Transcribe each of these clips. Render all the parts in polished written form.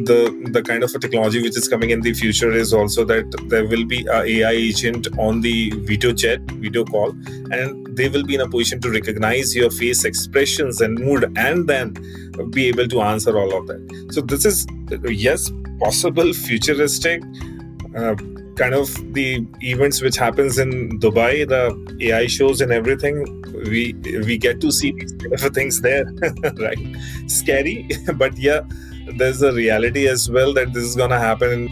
the kind of a technology which is coming in the future is also that there will be a AI agent on the video call, and they will be in a position to recognize your face expressions and mood, and then be able to answer all of that. So this is, yes, possible, futuristic, kind of the events which happens in Dubai, the AI shows and everything. We get to see these kind of things there, right? Scary, but yeah, there's a reality as well that this is gonna happen.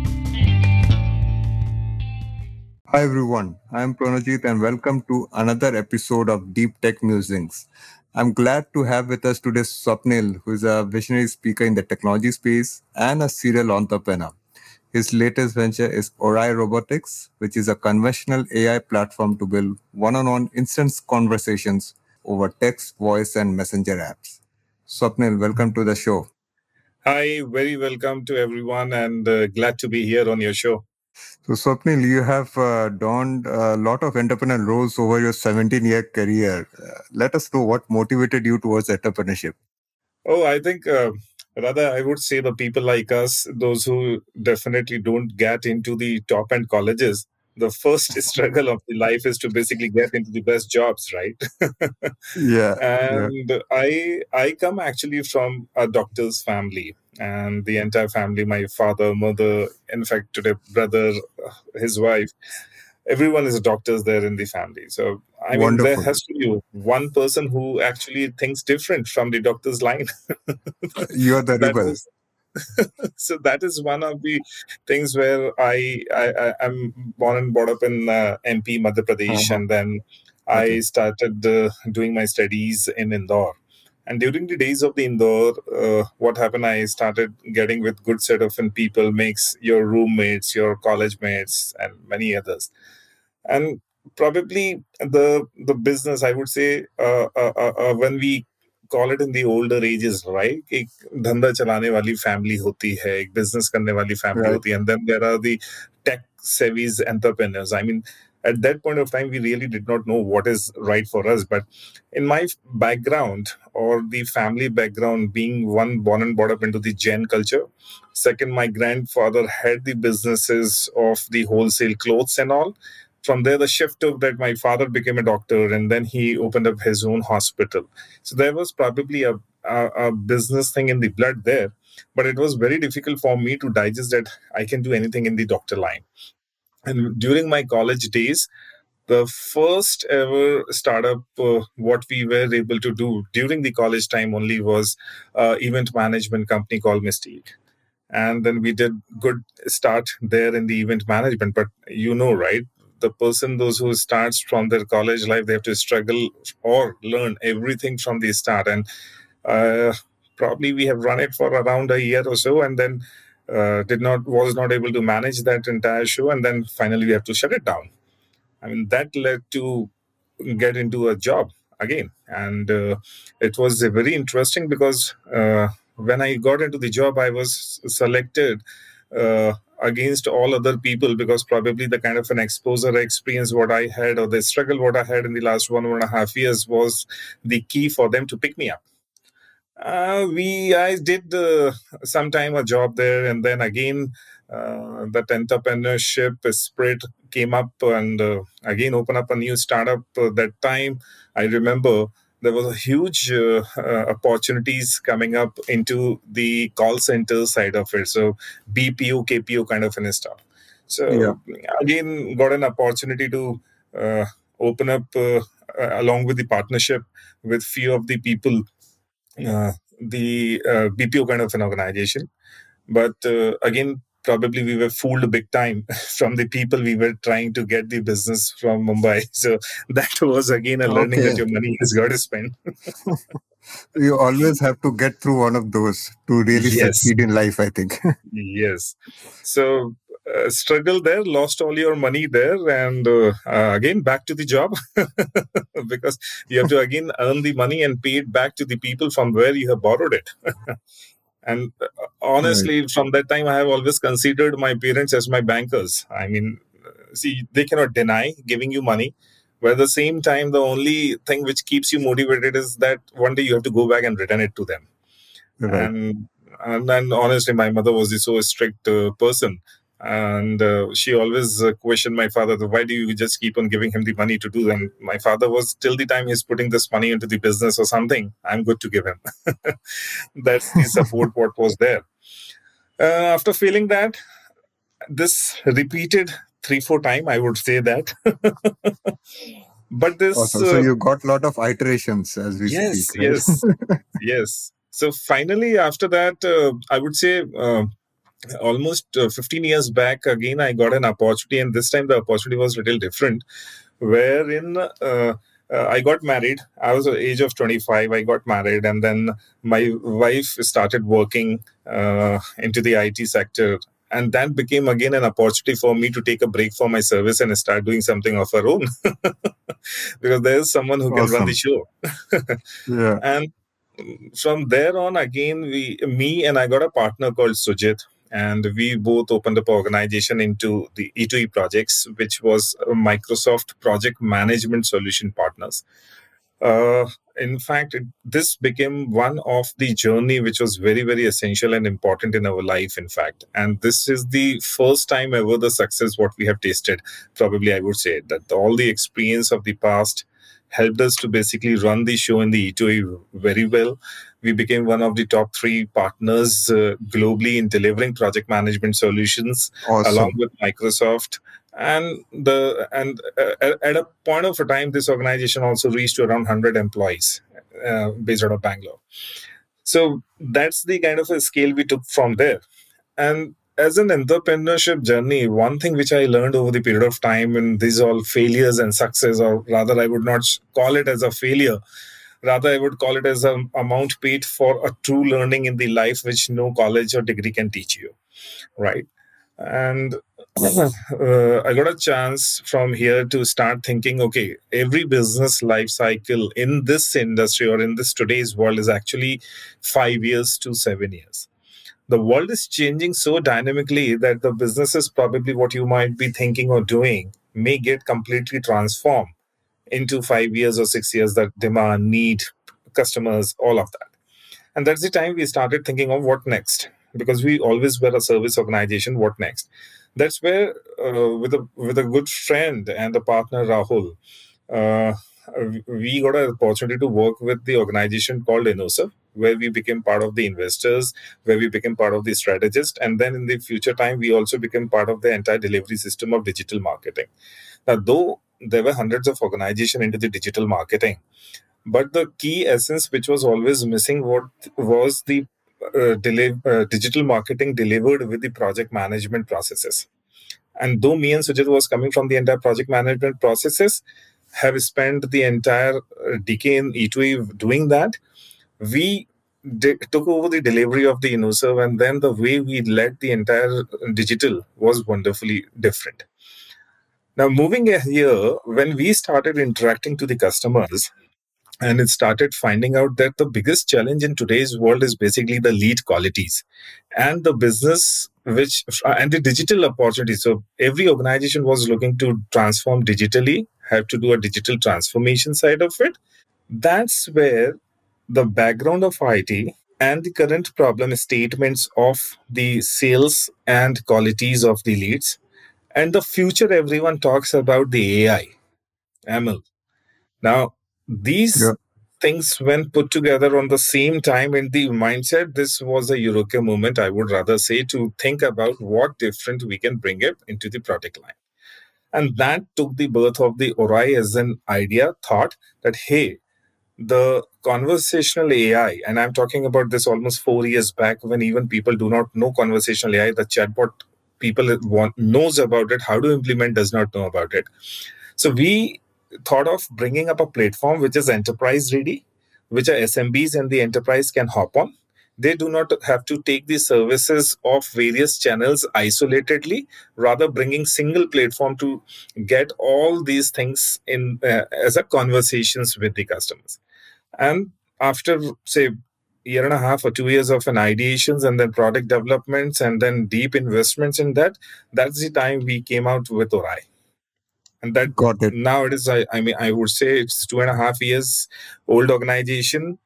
Hi everyone, I'm Pranajit and welcome to another episode of Deep Tech Musings. I'm glad to have with us today Swapnil, who is a visionary speaker in the technology space and a serial entrepreneur. His latest venture is Orai Robotics, which is a conventional AI platform to build one-on-one instant conversations over text, voice, and messenger apps. Swapnil, welcome to the show. Hi, very welcome to everyone, and glad to be here on your show. So, Swapnil, you have donned a lot of entrepreneurial roles over your 17-year career. Let us know what motivated you towards entrepreneurship. Oh, I think rather I would say the people like us, those who definitely don't get into the top end colleges, the first struggle of the life is to basically get into the best jobs, right? Yeah. And I come actually from a doctor's family, and the entire family, my father, mother, in fact today brother, his wife, everyone is doctors there in the family. So I mean, there Wonderful. has to be one person who actually thinks different from the doctor's line. You're the That rebel. is so that is one of the things where I'm born and brought up in MP, Madhya Pradesh, and then Okay. I started doing my studies in Indore. And during the days of the Indore, what happened? I started getting with good set of people, makes your roommates, your college mates, and many others. And probably the business, I would say, when we call it in the older ages, right? एक धंधा चलाने वाली family होती है, एक business करने वाली family Right. होती है, and then there are the tech savvy entrepreneurs. I mean, at that point of time, we really did not know what is right for us. But in my background or the family background, being one born and brought up into the Jain culture, second, my grandfather had the businesses of the wholesale clothes and all. From there, the shift took that my father became a doctor, and then he opened up his own hospital. So there was probably a business thing in the blood there, but it was very difficult for me to digest that I can do anything in the doctor line. And during my college days, the first ever startup, what we were able to do during the college time only was event management company called Mystique. And then we did good start there in the event management. But you know, right? The person, those who starts from their college life, they have to struggle or learn everything from the start. And probably we have run it for around a year or so, and then was not able to manage that entire show, and then finally we have to shut it down. I mean, that led to get into a job again, and it was very interesting because when I got into the job, I was selected against all other people, because probably the kind of an exposure experience what I had, or the struggle what I had in the last 1.5 years, was the key for them to pick me up. I did sometime a job there, and then again that entrepreneurship spirit came up, and again open up a new startup. That time, I remember there was a huge opportunities coming up into the call center side of it. So BPO, KPO kind of an stuff. Yeah. So again, got an opportunity to open up along with the partnership with few of the people, the BPO kind of an organization. But again, probably we were fooled big time from the people we were trying to get the business from Mumbai. So that was again a learning Okay. that your money has got to spend. You always have to get through one of those to really Yes, succeed in life, I think. yes. So struggle there, lost all your money there, and again back to the job because you have to again earn the money and pay it back to the people from where you have borrowed it. And Right. honestly, from that time, I have always considered my parents as my bankers. I mean, see, they cannot deny giving you money, but at the same time, the only thing which keeps you motivated is that one day you have to go back and return it to them. Right. And And then honestly, my mother was a so strict person. And she always questioned my father, why do you just keep on giving him the money to do? And my father was, till the time he's putting this money into the business or something, I'm good to give him. That's the support what was there. After feeling that, this repeated 3-4 times, I would say that. But this, Awesome. So you got a lot of iterations as we yes, speak, right? yes, yes. So finally, after that, I would say almost 15 years back, again, I got an opportunity, and this time the opportunity was a little different, wherein I got married. I was at the age of 25. I got married, and then my wife started working into the IT sector. And that became again an opportunity for me to take a break from my service and start doing something of our own. Because there's someone who can run the Awesome. show. Yeah. And from there on, again, me and I got a partner called Sujit, and we both opened up an organization into the E2E projects, which was a Microsoft Project Management Solution Partners. In fact, this became one of the journey which was very, very essential and important in our life, in fact. And this is the first time ever the success what we have tasted. Probably, I would say that all the experience of the past helped us to basically run the show in the E2E very well. We became one of the top 3 partners globally in delivering project management solutions, along Awesome. with Microsoft. At a point of a time, this organization also reached to around 100 employees based out of Bangalore. So that's the kind of a scale we took from there. And as an entrepreneurship journey, one thing which I learned over the period of time, and these all failures and success, or rather, I would not call it as a failure. Rather, I would call it as an amount paid for a true learning in the life, which no college or degree can teach you, right? And I got a chance from here to start thinking, okay, every business life cycle in this industry or in this today's world is actually 5 years to 7 years. The world is changing so dynamically that the businesses, probably what you might be thinking or doing, may get completely transformed into 5 years or 6 years, that demand, need, customers, all of that. And that's the time we started thinking of what next, because we always were a service organization. What next? That's where, with a good friend and a partner, Rahul, uh, we got an opportunity to work with the organization called Innoserve, where we became part of the investors, where we became part of the strategist, and then in the future time, we also became part of the entire delivery system of digital marketing. Now, though there were hundreds of organizations into the digital marketing, but the key essence which was always missing, what was the digital marketing delivered with the project management processes. And though me and Sujit was coming from the entire project management processes, have spent the entire decade in E2E doing that, we took over the delivery of the Innoserve, and then the way we led the entire digital was wonderfully different. Now, moving here, when we started interacting to the customers, and it started finding out that the biggest challenge in today's world is basically the lead qualities and the business which and the digital opportunity. So every organization was looking to transform digitally, have to do a digital transformation side of it. That's where the background of IT and the current problem statements of the sales and qualities of the leads, and the future everyone talks about the AI, ML. Now, these Yeah. things, when put together on the same time in the mindset, this was a Eureka moment, I would rather say, to think about what different we can bring it into the product line. And that took the birth of the Orai as an idea, thought that, hey, the conversational AI, and I'm talking about this almost 4 years back, when even people do not know conversational AI, the chatbot people knows about it, how to implement does not know about it. So we thought of bringing up a platform which is enterprise ready, which are SMBs and the enterprise can hop on. They do not have to take the services of various channels isolatedly, rather bringing single platform to get all these things in as a conversations with the customers. And after, say, year and a half or 2 years of an ideations and then product developments and then deep investments in that, that's the time we came out with Orai. And that Got it. now it is, I mean, I would say it's 2.5 years old organization,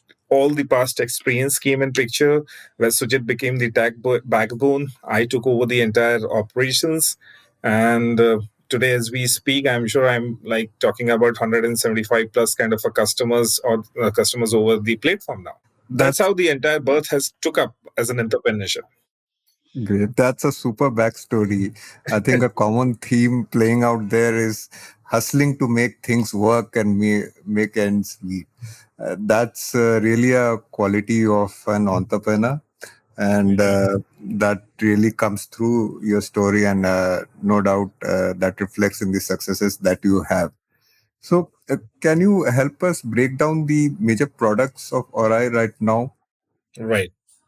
all the past experience came in picture, where Sujit became the backbone. I took over the entire operations, and today, as we speak, I'm sure I'm like talking about 175 plus kind of a customers or customers over the platform now. That's That's how the entire birth has took up as an entrepreneurship. great. That's a super backstory. I think a common theme playing out there is hustling to make things work and make ends meet. That's really a quality of an entrepreneur, and that really comes through your story, and no doubt that reflects in the successes that you have. So, can you help us break down the major products of Orai right now? Right.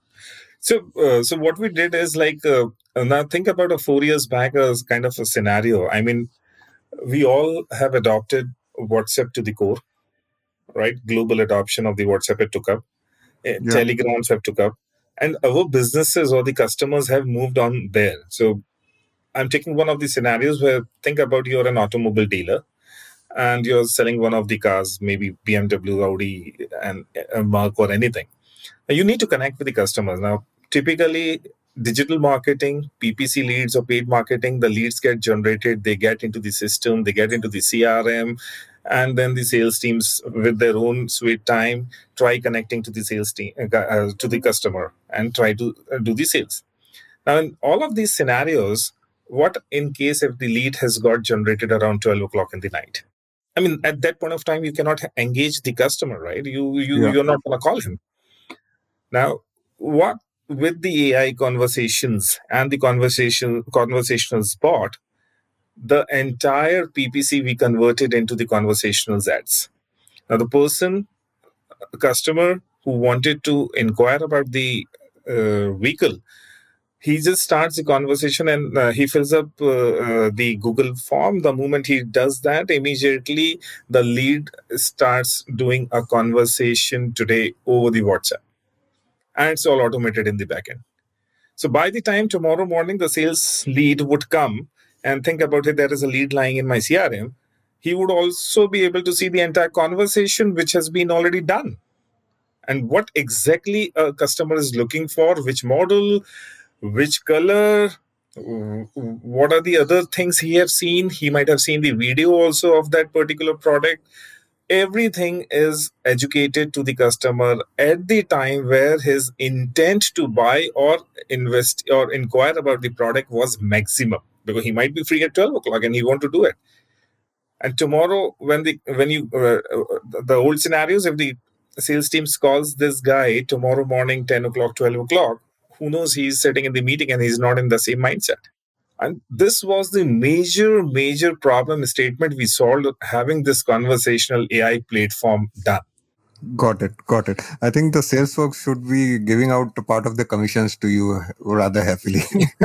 So what we did is like now think about a 4 years back as kind of a scenario. I mean, we all have adopted WhatsApp to the core, right? Global adoption of the WhatsApp it took up. Yeah, Telegrams have took up, and our businesses or the customers have moved on there. So I'm taking one of the scenarios where think about you're an automobile dealer and you're selling one of the cars, maybe BMW, Audi, and Merc or anything. You need to connect with the customers. Now, typically, digital marketing, PPC leads or paid marketing, the leads get generated, they get into the system, they get into the CRM, and then the sales teams, with their own sweet time, try connecting to the sales team, to the customer, and try to do the sales. Now, in all of these scenarios, what in case if the lead has got generated around 12 o'clock in the night? I mean, at that point of time, you cannot engage the customer, right? yeah, You're not going to call him. Now, what with the AI conversations and the conversational bot, the entire PPC we converted into the conversational ads. Now, the customer who wanted to inquire about the vehicle, he just starts the conversation and he fills up the Google form. The moment he does that, immediately the lead starts doing a conversation today over the WhatsApp, and it's all automated in the backend. So by the time tomorrow morning the sales lead would come and think about it, there is a lead lying in my CRM, he would also be able to see the entire conversation which has been already done and what exactly a customer is looking for, which model, which color, what are the other things he have seen. He might have seen the video also of that particular product. Everything is educated to the customer at the time where his intent to buy or invest or inquire about the product was maximum, because he might be free at 12 o'clock and he want to do it. And tomorrow when you the old scenarios, if the sales team calls this guy tomorrow morning 10 o'clock 12 o'clock, who knows, he's sitting in the meeting and he's not in the same mindset. And this was the major problem statement we solved having this conversational AI platform done. got it, got it. I think the sales folks should be giving out a part of the commissions to you rather happily.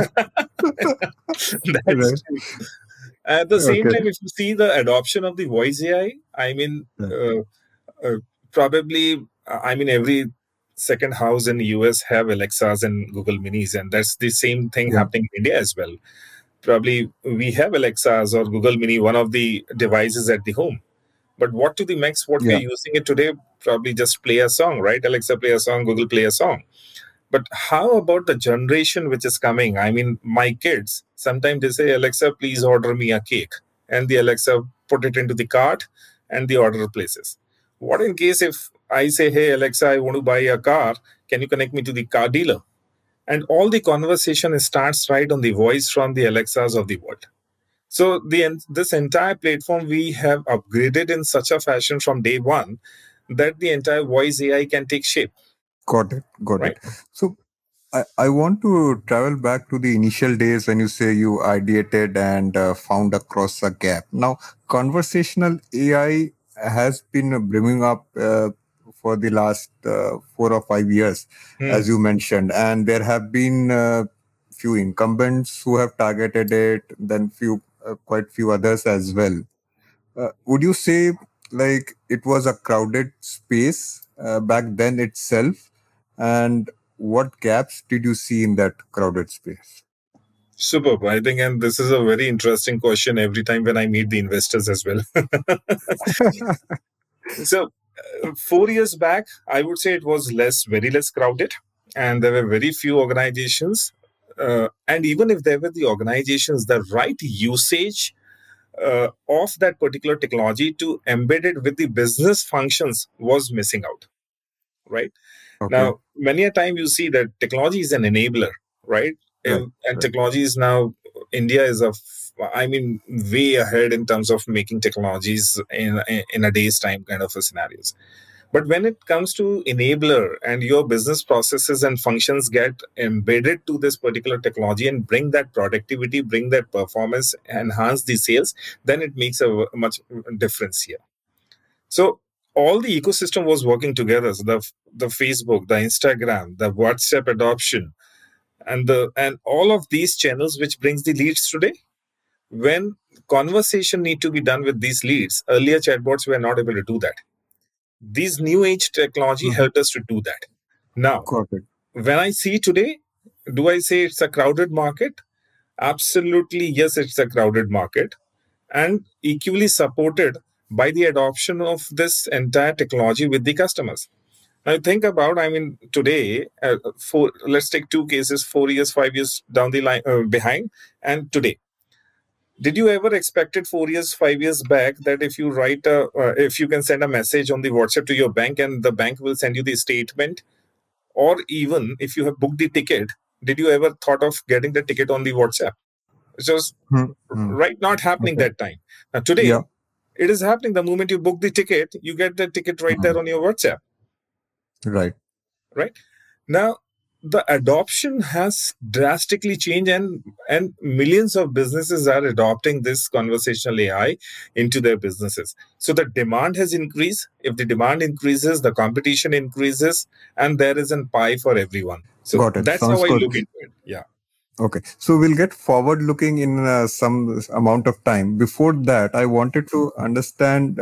That's Right? true. At the same Okay. time, if you see the adoption of the voice AI, I mean, Yeah. probably, I mean, every second house in the US have Alexas and Google Minis, and that's the same thing Yeah. happening in India as well. Probably we have Alexas or Google Mini, one of the devices at the home. But what to the max, what we Yeah. are using it today, probably just play a song, right? Alexa, play a song, Google, play a song. But how about the generation which is coming? I mean, my kids, sometimes they say, Alexa, please order me a cake. And the Alexa put it into the cart and the order places. What in case if I say, hey, Alexa, I want to buy a car. Can you connect me to the car dealer? And all the conversation starts right on the voice from the Alexas of the world. So this entire platform we have upgraded in such a fashion from day one that the entire voice AI can take shape, Got it, got it. right? So I want to travel back to the initial days when you say you ideated and found across a gap. Now, conversational AI has been brimming up for the last 4 or 5 years, Hmm. as you mentioned, and there have been few incumbents who have targeted it, then quite few others as well. Would you say like it was a crowded space back then itself, and what gaps did you see in that crowded space? Superb. I think, and this is a very interesting question every time when I meet the investors as well. So 4 years back, I would say it was very less crowded, and there were very few organizations. And even if there were the organizations, the right usage of that particular technology to embed it with the business functions was missing out, right? Okay. Now, many a time you see that technology is an enabler, right? Right. And technology is now, India is way ahead in terms of making technologies in a day's time kind of a scenarios. But when it comes to enabler and your business processes and functions get embedded to this particular technology and bring that productivity, bring that performance, enhance the sales, then it makes a much difference here. So all the ecosystem was working together. So the Facebook, the Instagram, the WhatsApp adoption, and all of these channels which brings the leads today. When conversation need to be done with these leads, earlier chatbots were not able to do that. These new age technology helped us to do that. Now, when I see today, do I say it's a crowded market? Absolutely, yes, it's a crowded market, and equally supported by the adoption of this entire technology with the customers. Now, think about, today, let's take two cases, 4 years, 5 years down the line behind, and today. Did you ever expected 4 years, 5 years back that if you can send a message on the WhatsApp to your bank and the bank will send you the statement, or even if you have booked the ticket, did you ever thought of getting the ticket on the WhatsApp? It's just not happening that time. Now today, it is happening. The moment you book the ticket, you get the ticket right there on your WhatsApp. Right. Now, the adoption has drastically changed, and millions of businesses are adopting this conversational AI into their businesses. So the demand has increased. If the demand increases, the competition increases, and there is a pie for everyone. So that's how I look into it. Yeah. Okay. So we'll get forward looking in some amount of time. Before that, I wanted to understand,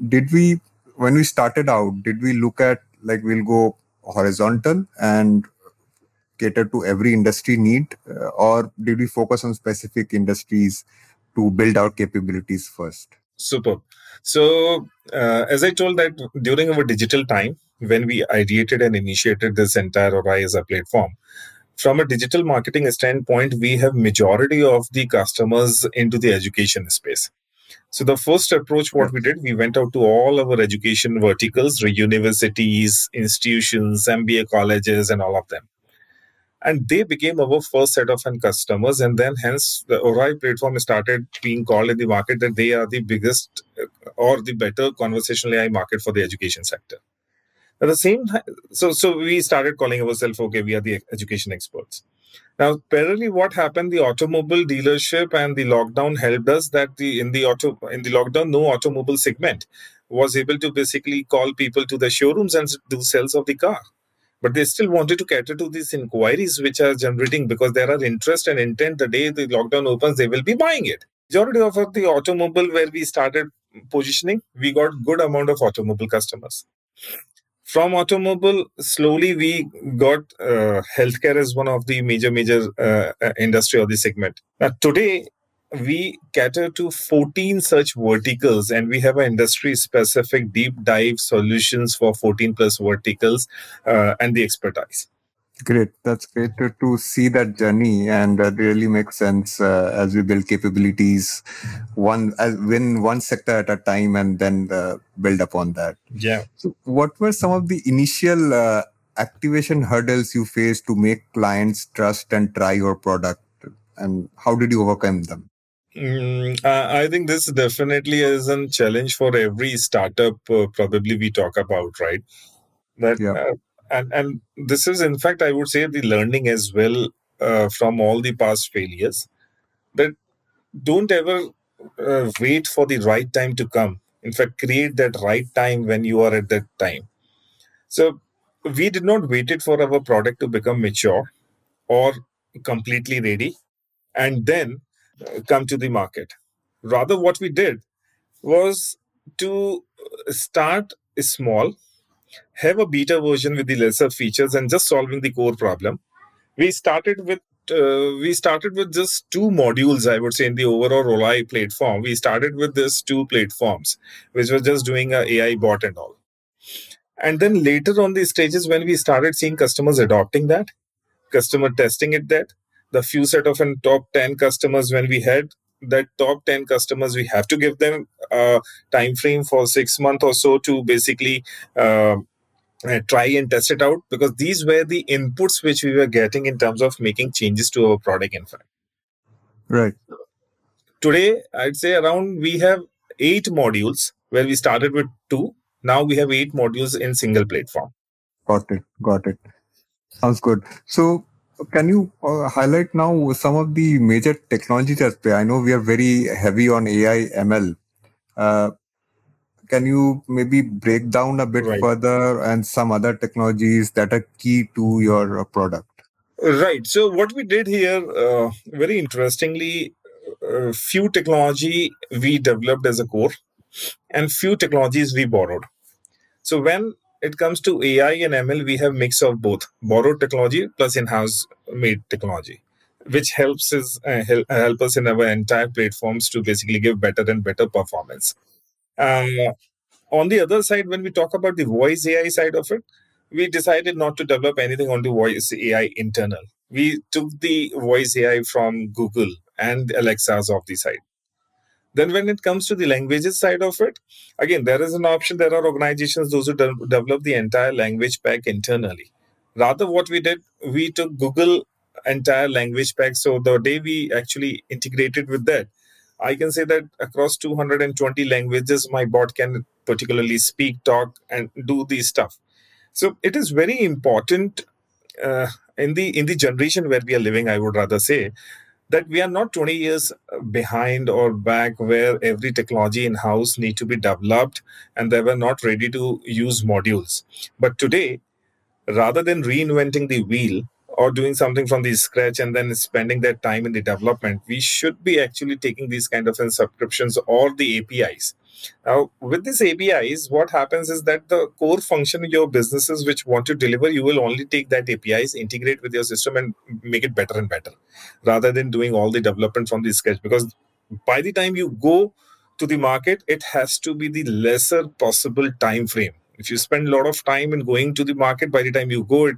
when we started out, did we look at like we'll go horizontal and cater to every industry need, or did we focus on specific industries to build out capabilities first? Superb. So, as I told that during our digital time, when we ideated and initiated this entire Aurai as a platform, from a digital marketing standpoint, we have majority of the customers into the education space. So the first approach, what we did, we went out to all our education verticals, universities, institutions, MBA colleges, and all of them. And they became our first set of customers. And then hence the Aurai platform started being called in the market that they are the biggest or the better conversational AI market for the education sector. At the same time, so we started calling ourselves, okay, we are the education experts. Now, parallelly, what happened? The automobile dealership and the lockdown helped us that in the lockdown, no automobile segment was able to basically call people to the showrooms and do sales of the car. But they still wanted to cater to these inquiries which are generating, because there are interest and intent. The day the lockdown opens, they will be buying it. Majority of the automobile where we started positioning, we got good amount of automobile customers. From automobile, slowly we got healthcare as one of the major industry of the segment. Now today, we cater to 14 such verticals, and we have an industry specific deep dive solutions for 14 plus verticals and the expertise. Great. That's great to see that journey, and really makes sense as we build capabilities one sector at a time, and then build upon that. Yeah. So what were some of the initial activation hurdles you faced to make clients trust and try your product, and how did you overcome them? I think this definitely is a challenge for every startup. Probably we talk about, right? And this is, in fact, I would say the learning as well from all the past failures, that don't ever wait for the right time to come. In fact, create that right time when you are at that time. So we did not wait it for our product to become mature or completely ready and then come to the market. Rather, what we did was to start small, have a beta version with the lesser features and just solving the core problem. We started with just two modules, I would say, in the overall Aurai platform. We started with these two platforms, which was just doing a AI bot and all. And then later on the stages when we started seeing customers adopting that, customer testing it, that the few set of an top 10 customers, when we had that top 10 customers, we have to give them a time frame for 6 months or so to basically try and test it out, because these were the inputs which we were getting in terms of making changes to our product. In fact, Right. today I'd say around we have 8 modules, where we started with 2. Now we have 8 modules in single platform. Got it. Got it. Sounds good. So, can you highlight now some of the major technologies at play? I know we are very heavy on AI, ML. Uh, can you maybe break down a bit Right. further and some other technologies that are key to your product? Right. So what we did here, very interestingly, few technology we developed as a core, and few technologies we borrowed. So when it comes to AI and ML, we have mix of both borrowed technology plus in-house made technology, which help us in our entire platforms to basically give better and better performance. Uh, on the other side, when we talk about the voice AI side of it, we decided not to develop anything on the voice AI internal. We took the voice AI from Google and Alexa's of the side. Then, when it comes to the languages side of it, again, there is an option. There are organizations those who develop the entire language pack internally. Rather, what we did, we took Google entire language pack. So the day we actually integrated with that, I can say that across 220 languages, my bot can particularly speak, talk, and do these stuff. So it is very important in the generation where we are living. I would rather say that we are not 20 years behind or back, where every technology in house need to be developed and they were not ready to use modules. But today, rather than reinventing the wheel or doing something from the scratch and then spending that time in the development, we should be actually taking these kind of subscriptions or the APIs. Now, with these APIs, what happens is that the core function of your businesses which want to deliver, you will only take that APIs, integrate with your system, and make it better and better, rather than doing all the development from the scratch. Because by the time you go to the market, it has to be the lesser possible time frame. If you spend a lot of time in going to the market, by the time you go,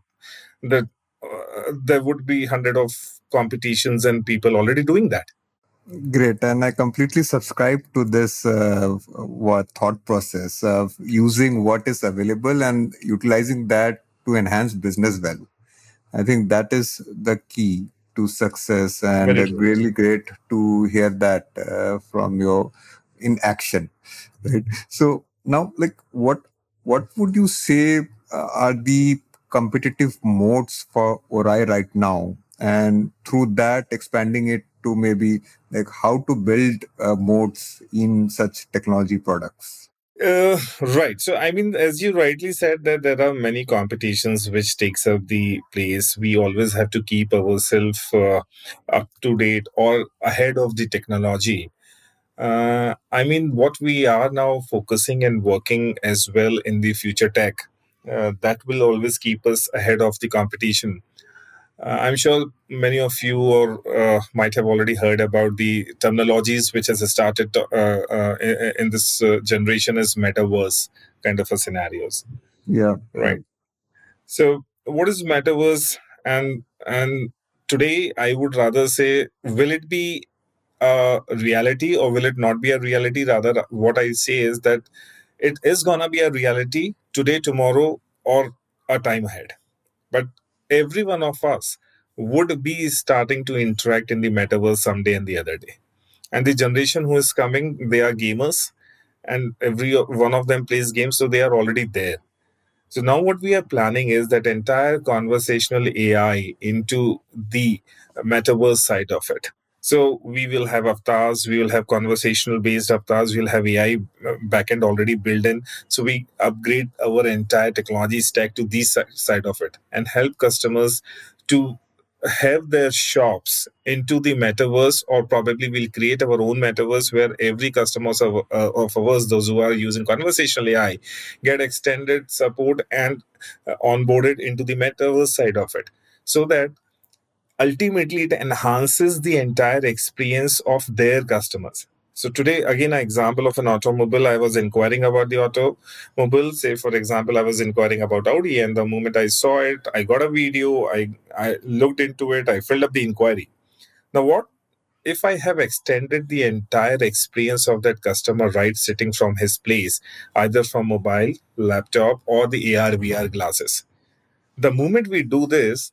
there would be hundred of competitions and people already doing that. Great, and I completely subscribe to this what thought process of using what is available and utilizing that to enhance business value. I think that is the key to success, and Very true. really great to hear that from your in action, right? So now, like, what would you say are the competitive modes for Orai right now, and through that expanding it to maybe like how to build modes in such technology products? Right. So, I mean, as you rightly said, that there are many competitions which takes up the place. We always have to keep ourselves up to date or ahead of the technology. I mean, what we are now focusing and working as well in the future tech, that will always keep us ahead of the competition. I'm sure many of you or might have already heard about the terminologies which has started in this generation as metaverse kind of a scenarios, Yeah, right? So, what is metaverse? And today, I would rather say, will it be a reality or will it not be a reality? Rather, what I say is that it is gonna be a reality today, tomorrow, or a time ahead. But every one of us would be starting to interact in the metaverse someday and the other day. And the generation who is coming, they are gamers, and every one of them plays games, so they are already there. So now what we are planning is that entire conversational AI into the metaverse side of it. So we will have avatars, we will have conversational based avatars, we'll have AI backend already built in. So we upgrade our entire technology stack to this side of it and help customers to have their shops into the metaverse, or probably we'll create our own metaverse where every customer of ours, those who are using conversational AI, get extended support and onboarded into the metaverse side of it, so that ultimately it enhances the entire experience of their customers. So today, again, an example of an automobile. I was inquiring about the automobile. Say, for example, I was inquiring about Audi, and the moment I saw it, I got a video. I looked into it. I filled up the inquiry. Now, what if I have extended the entire experience of that customer right sitting from his place, either from mobile, laptop, or the AR VR glasses? The moment we do this,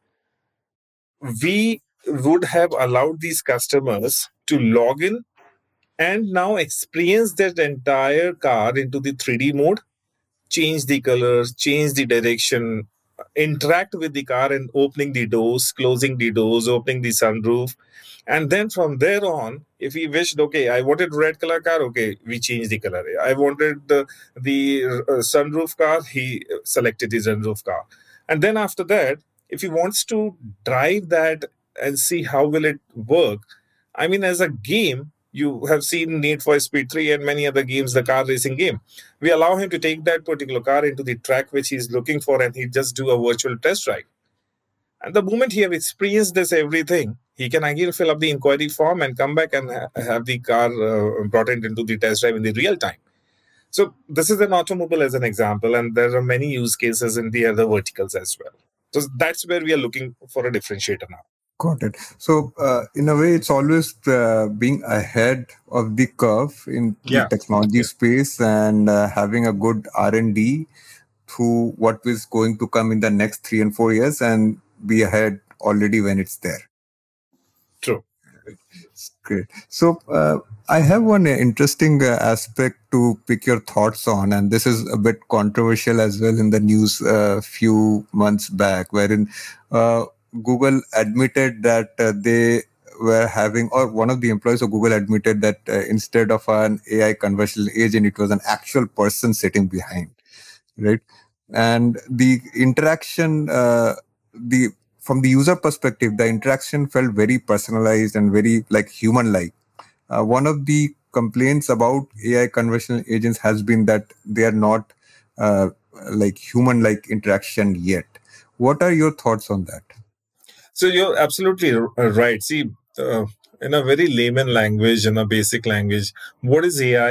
we would have allowed these customers to log in and now experience that entire car into the 3D mode, change the colors, change the direction, interact with the car and opening the doors, closing the doors, opening the sunroof. And then from there on, if he wished, okay, I wanted red color car, okay, we changed the color. I wanted the sunroof car, he selected the sunroof car. And then after that, if he wants to drive that and see how will it work, I mean, as a game, you have seen Need for Speed 3 and many other games, the car racing game. We allow him to take that particular car into the track which he's looking for and he just do a virtual test drive. And the moment he have experienced this everything, he can again fill up the inquiry form and come back and have the car brought into the test drive in the real time. So this is an automobile as an example, and there are many use cases in the other verticals as well. So that's where we are looking for a differentiator now. Got it. So, in a way, it's always being ahead of the curve in the technology space and having a good R&D through what is going to come in the next 3 and 4 years and be ahead already when it's there. True. Great. So, I have one interesting aspect to pick your thoughts on, and this is a bit controversial as well in the news a few months back, wherein Google admitted that they were having, or one of the employees of Google admitted that instead of an AI conversational agent, it was an actual person sitting behind, right? And the interaction, from the user perspective, the interaction felt very personalized and very like human-like. One of the complaints about AI conversational agents has been that they are not like human-like interaction yet. What are your thoughts on that? So you're absolutely right. See, in a very layman language, in a basic language, what is AI?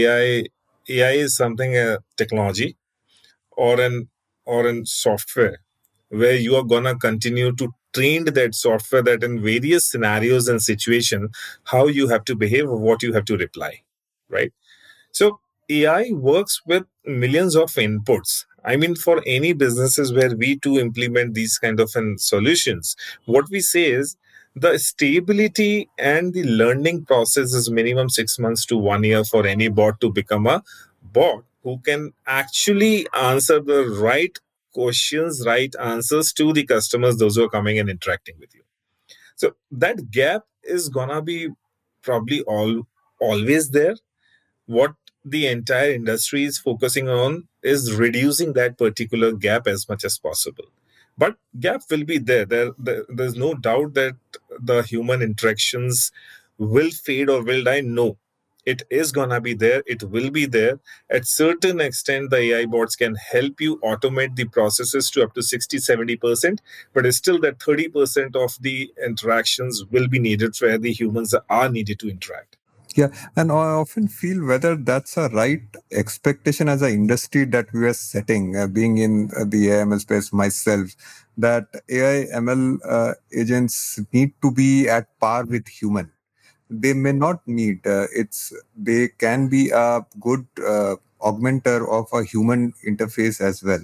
AI is something technology or an software where you are gonna continue to train that software that in various scenarios and situation how you have to behave or what you have to reply, right? So AI works with millions of inputs. I mean, for any businesses where we too implement these kind of solutions, what we say is the stability and the learning process is minimum 6 months to 1 year for any bot to become a bot who can actually answer the right questions, right answers to the customers, those who are coming and interacting with you. So that gap is gonna be probably always there. What the entire industry is focusing on is reducing that particular gap as much as possible. But gap will be there's no doubt that the human interactions will fade or will die. No, it is gonna be there. It will be there. At certain extent, the AI bots can help you automate the processes to up to 60-70%, but it's still that 30% of the interactions will be needed where the humans are needed to interact. Yeah, and I often feel whether that's a right expectation as an industry that we are setting, being in the AML space myself, that AI ML agents need to be at par with human. They may not need. They can be a good augmenter of a human interface as well.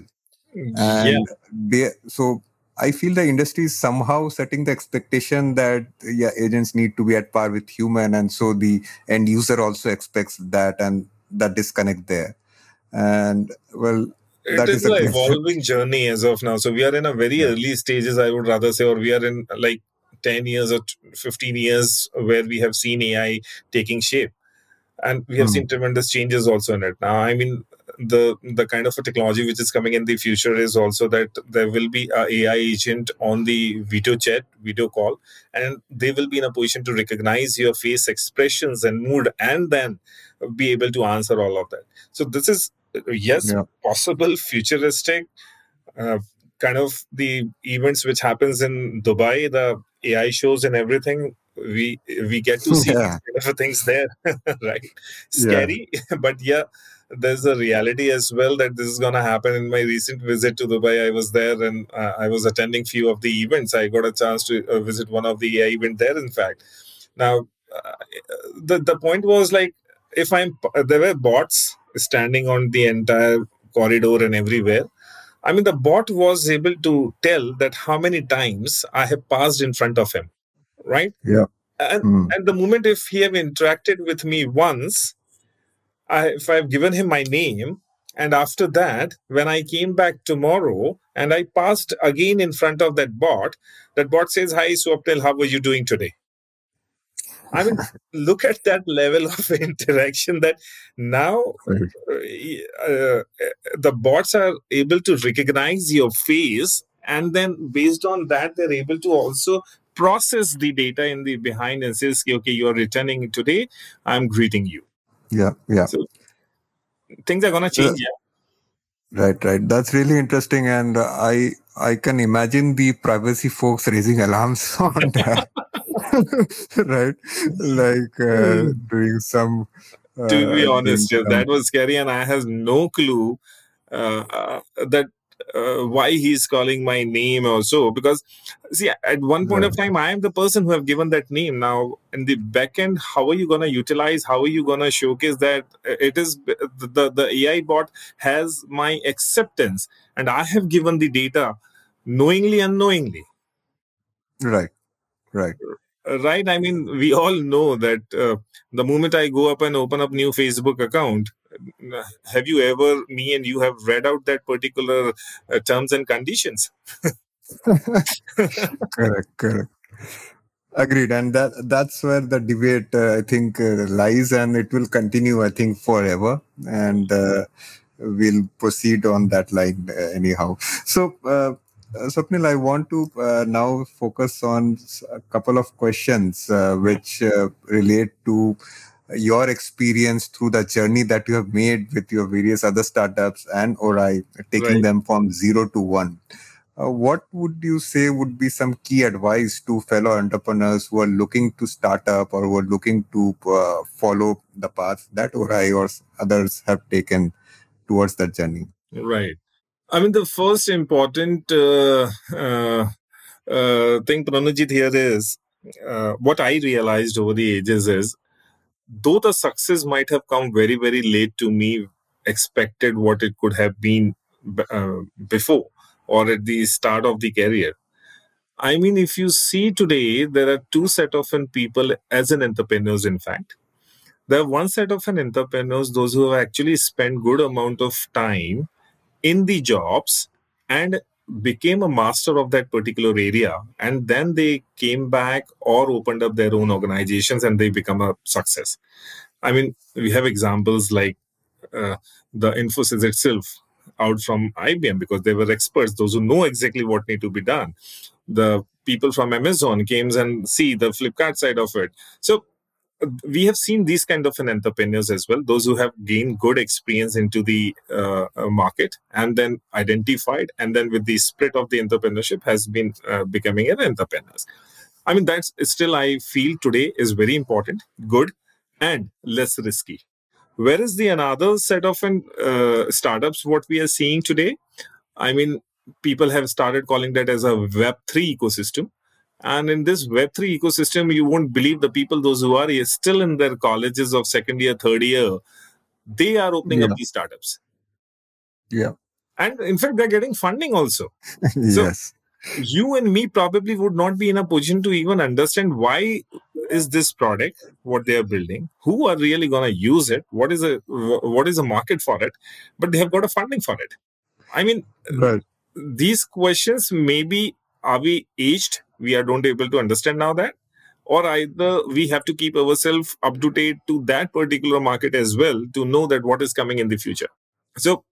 And so I feel the industry is somehow setting the expectation that agents need to be at par with human, and so the end user also expects that, and that disconnect there. And well, it is an evolving journey as of now. So we are in a very early stages, I would rather say, or we are in like 10 years or 15 years where we have seen AI taking shape. And we have seen tremendous changes also in it. Now, I mean, the kind of a technology which is coming in the future is also that there will be a AI agent on the video chat, video call, and they will be in a position to recognize your face expressions and mood and then be able to answer all of that. So this is, possible, futuristic, kind of the events which happens in Dubai, the AI shows and everything we get to see Yeah. these kind of things there, right? Yeah. Scary, but yeah, there's a reality as well that this is going to happen. In my recent visit to Dubai, I was there and I was attending few of the events. I got a chance to visit one of the AI event there, in fact. Now, the point was like, if there were bots standing on the entire corridor and everywhere. I mean, the bot was able to tell that how many times I have passed in front of him, right? Yeah. And Mm. the moment if he have interacted with me once, if I've given him my name, and after that, when I came back tomorrow and I passed again in front of that bot says, "Hi, Swapnil, how are you doing today?" I mean, look at that level of interaction that now Right. the bots are able to recognize your face, and then based on that, they're able to also process the data in the behind and says, okay, you are returning today. I'm greeting you. Yeah. Yeah. So things are going to Uh, change. right. Right. That's really interesting, and I can imagine the privacy folks raising alarms on that. Right. Like Yeah. doing some To be doing honest, some. that was scary, and I have no clue that why he's calling my name also. Because see, at one point Yeah. of time, I am the person who have given that name. Now, in the back end, how are you going to utilize? How are you going to showcase that it is the AI bot has my acceptance, and I have given the data knowingly, unknowingly. Right. Right. Right? I mean, we all know that the moment I go up and open up new Facebook account, have you ever, me and you have read out that particular terms and conditions? Correct. Correct. Agreed, and that's where the debate I think lies, and it will continue. I think forever, and we'll proceed on that line anyhow. So, Swapnil, I want to now focus on a couple of questions which relate to your experience through the journey that you have made with your various other startups and Orai, taking Right. them from 0 to 1. What would you say would be some key advice to fellow entrepreneurs who are looking to start up or who are looking to follow the path that Orai or others have taken towards that journey? Right. I mean, the first important thing, Pranajit, here is what I realized over the ages is, though the success might have come very, very late to me, expected what it could have been before or at the start of the career. I mean, if you see today, there are two set of people as an entrepreneurs. In fact, there are one set of an entrepreneurs, those who have actually spent good amount of time in the jobs and became a master of that particular area, and then they came back or opened up their own organizations and they become a success. I mean, we have examples like uh, the Infosys itself out from IBM, because they were experts, those who know exactly what need to be done. The people from Amazon came and see the Flipkart side of it. So we have seen these kind of an entrepreneurs as well, those who have gained good experience into the market and then identified, and then with the split of the entrepreneurship has been becoming an entrepreneurs. I mean, that's still, I feel today is very important, good, and less risky. Whereas the another set of startups, what we are seeing today, I mean, people have started calling that as a Web3 ecosystem. And in this Web3 ecosystem, you won't believe the people, those who are still in their colleges of second year, third year, they are opening up Yeah. these startups. Yeah. And in fact, they're getting funding also. So Yes. you and me probably would not be in a position to even understand why is this product, what they are building, who are really going to use it, what is a market for it, but they have got a funding for it. I mean, Right. these questions, maybe are we aged, we are don't able to understand now that, or either we have to keep ourselves up to date to that particular market as well to know that what is coming in the future. So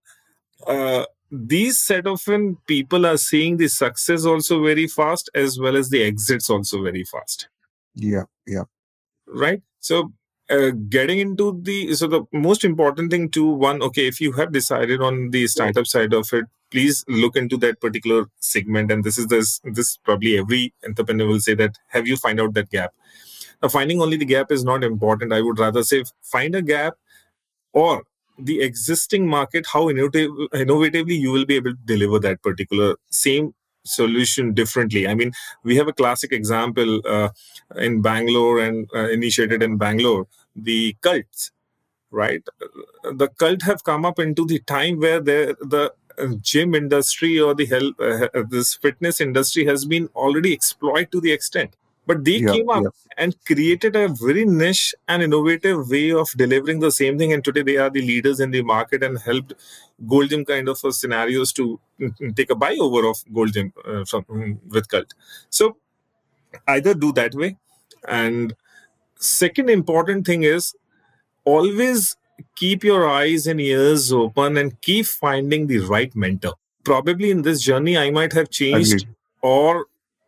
these set of people are seeing the success also very fast, as well as the exits also very fast. Yeah. Yeah. Right? So getting into the most important thing to one, okay, if you have decided on the startup side of it, please look into that particular segment. And this probably every entrepreneur will say that, have you find out that gap? Finding only the gap is not important. I would rather say find a gap, or the existing market, how innovatively you will be able to deliver that particular same solution differently. I mean, we have a classic example in Bangalore, and initiated in Bangalore, the cults, right? The cult have come up into the time where the gym industry or the health, this fitness industry has been already exploited to the extent, but they Yep, came up yep. and created a very niche and innovative way of delivering the same thing, and today they are the leaders in the market and helped Gold Gym kind of scenarios to take a buy over of Gold Gym with cult. So either do that way, and second important thing is always keep your eyes and ears open and keep finding the right mentor. Probably in this journey, I might have changed Agreed. or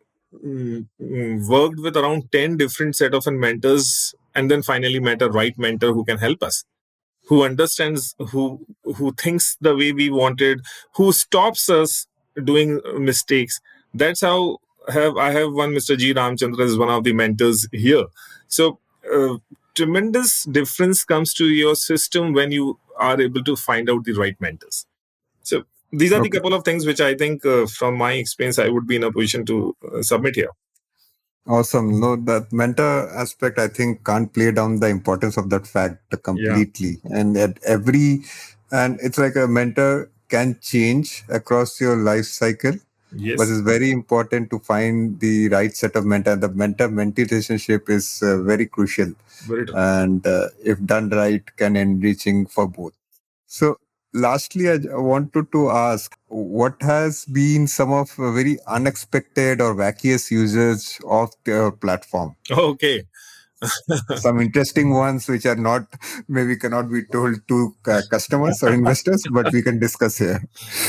worked with around 10 different set of mentors, and then finally met a right mentor who can help us, who understands, who thinks the way we wanted, who stops us doing mistakes. That's how I have one Mr. G Ramchandra is one of the mentors here. So tremendous difference comes to your system when you are able to find out the right mentors. So these are the Okay. couple of things which I think from my experience I would be in a position to submit here. Awesome. No, that mentor aspect, I think, can't play down the importance of that fact Yeah. completely. And and it's like a mentor can change across your life cycle, but Yes. it's very important to find the right set of mentor. The mentor-mentee relationship is very crucial, Very true. and if done right, can enriching for both. So, lastly, I wanted to ask, what has been some of very unexpected or vaccious usage of their platform? Okay. Some interesting ones which are not, maybe cannot be told to customers or investors, but we can discuss here.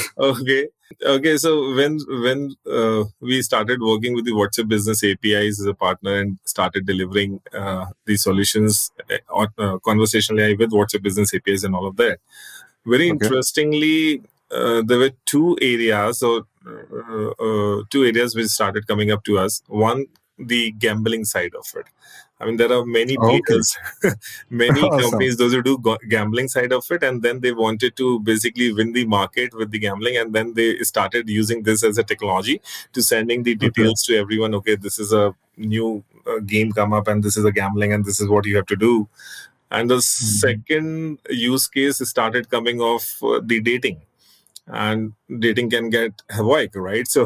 Okay, so when we started working with the WhatsApp Business APIs as a partner and started delivering the solutions conversationally with WhatsApp Business APIs and all of that, very Okay. interestingly, there were two areas which started coming up to us. One, the gambling side of it. I mean, there are many Okay. players, many Awesome. companies, those who do gambling side of it, and then they wanted to basically win the market with the gambling, and then they started using this as a technology to sending the Okay. details to everyone. Okay, this is a new game come up, and this is a gambling, and this is what you have to do. And the second use case started coming off the dating, and dating can get heroic, right? So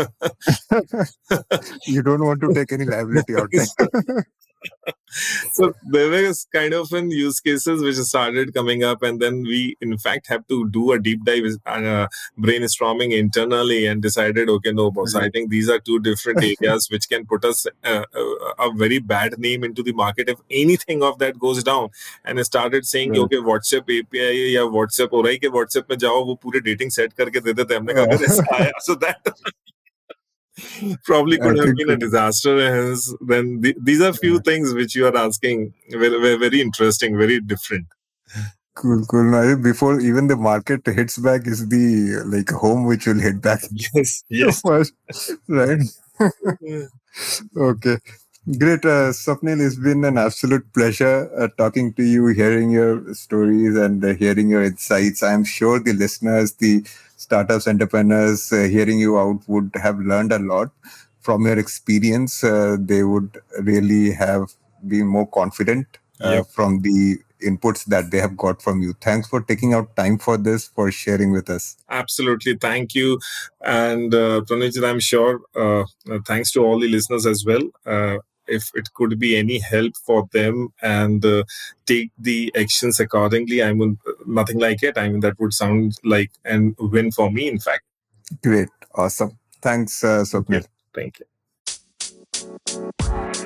You don't want to take any liability out there. so there was kind of an use cases which started coming up, and then we in fact have to do a deep dive and brainstorming internally and decided, okay, no boss, I think these are two different areas which can put us a very bad name into the market if anything of that goes down. And I started saying, Right. okay, WhatsApp API या WhatsApp हो रहा है कि WhatsApp में जाओ वो पूरे dating set करके दे देते हैं. हमने कहा अगर ऐसा आया, so that probably I could have think been a disaster. Hence, then these are few things which you are asking were very interesting, very different. cool, cool. No, I think before even the market hits back is the like home which will hit back Yes, yes. first, right? Okay. Great. Swapnil, it's been an absolute pleasure talking to you, hearing your stories and hearing your insights. I'm sure the listeners, the startups, entrepreneurs hearing you out would have learned a lot from your experience. They would really have been more confident Yep. from the inputs that they have got from you. Thanks for taking out time for this, for sharing with us. Absolutely. Thank you. And Pranajit, I'm sure, thanks to all the listeners as well. If it could be any help for them and take the actions accordingly, I mean, nothing like it. I mean, that would sound like an win for me, in fact. Great. Awesome. Thanks, Swapnil. Thank you.